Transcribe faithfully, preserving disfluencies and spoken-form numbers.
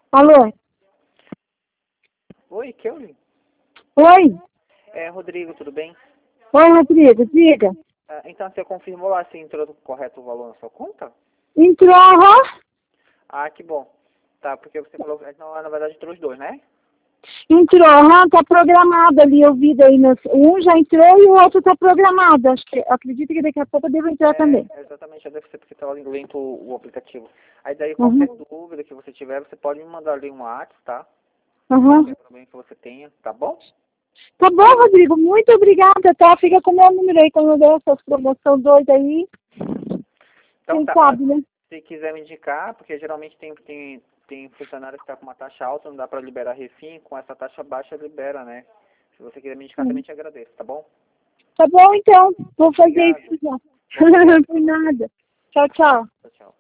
Alô? Oi, Kelly. Oi? É, Rodrigo, tudo bem? Oi, Rodrigo, diga. Ah, então, você confirmou lá se entrou correto o valor na sua conta? Entrou, aham. Ah, que bom. Tá, porque você falou que não, na verdade entrou os dois, né? Entrou, aham, tá programado ali, eu vi daí. Nos, um já entrou e o outro tá programado. Acho que, acredito que daqui a pouco eu devo entrar É, também. exatamente, deve ser porque estava lento o, o aplicativo. Aí daí qualquer Uhum. dúvida que você tiver, você pode me mandar ali um WhatsApp, tá? Uhum. Qualquer problema que você tenha, tá bom? Tá bom, Rodrigo, muito obrigada, tá? Fica com o meu número aí quando eu der essas promoções doidas aí. Então Quem tá, ah, sabe, né? se quiser me indicar, porque geralmente tem, tem, tem funcionário que está com uma taxa alta, não dá para liberar refim, com essa taxa baixa libera, né? Se você quiser me indicar, também Uhum. te agradeço, tá bom? Tá bom, então. Vou fazer Obrigado. isso já. Bom dia Por pra você. nada. Tchau, tchau. Tchau, tchau.